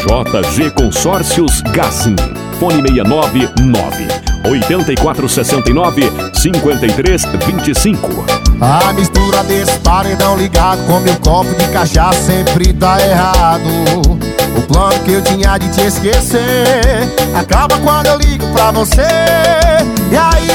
JG Consórcios Gazin. Fone 699-8469-5325. A mistura desse paredão ligado com meu copo de cachaça sempre tá errado. O plano que eu tinha de te esquecer acaba quando eu ligo pra você. E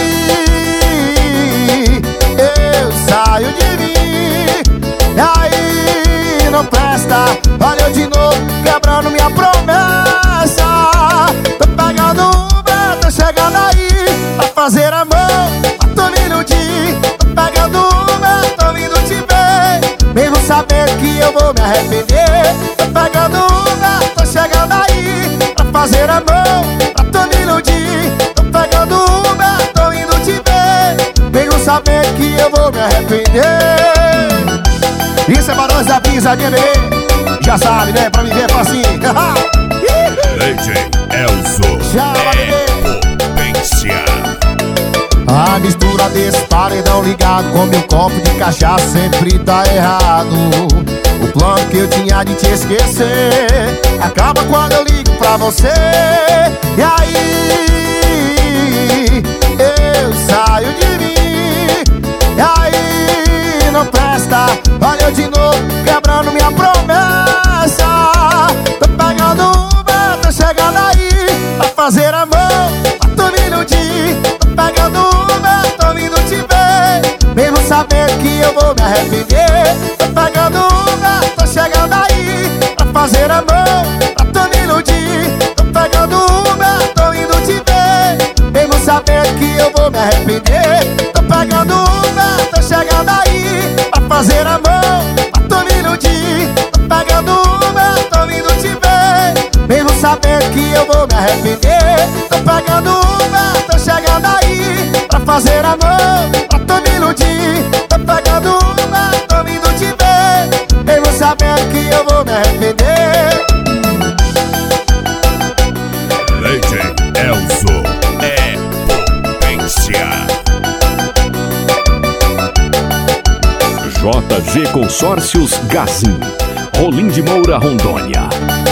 aí eu saio de mim. E aí não presta. Olha eu de novo quebrando minha promessa. Tô pegando Uber, tô chegando aí pra fazer amor, pra tô me iludir. Tô pegando Uber, tô vindo te ver, mesmo sabendo que eu vou me arrepender. Tô pegando Uber, tô chegando aí pra fazer amor, pra tô me iludir. Tô pegando Uber, tô vindo te ver, mesmo sabendo que eu vou me arrepender. Isso é Barões da Pisadinha, bebê. Já sabe, né? Pra me ver facinho. DJ Elzo é potência. A mistura desse paredão ligado com meu copo de cachaça sempre tá errado. O plano que eu tinha de te esquecer acaba quando eu ligo pra você. E aí eu saio de mim. E aí não presta. Olha eu de novo quebrando minha promessa. Tô pegando Uber, tô chegando aí pra fazer amor, pra tu me iludir. Tô pegando Uber, tô vindo te ver, mesmo sabendo que eu vou me arrepender. Tô pegando Uber, tô chegando aí pra fazer amor, pra tu me iludir. Tô pegando Uber, tô vindo te ver, mesmo sabendo que eu vou me arrepender. Tô pegando Uber, tô chegando aí pra fazer amor, pra tu me iludir. Tô pegando Uber, tô vindo te ver, mesmo sabendo que eu vou me arrepender. Tô pegando Uber, tô chegando aí pra fazer amor, pra tu me iludir. Tô pegando Uber, tô vindo te ver, mesmo sabendo que eu vou me arrepender. DJ Elzo é potência. JG Consórcios Gazin. Rolim de Moura, Rondônia.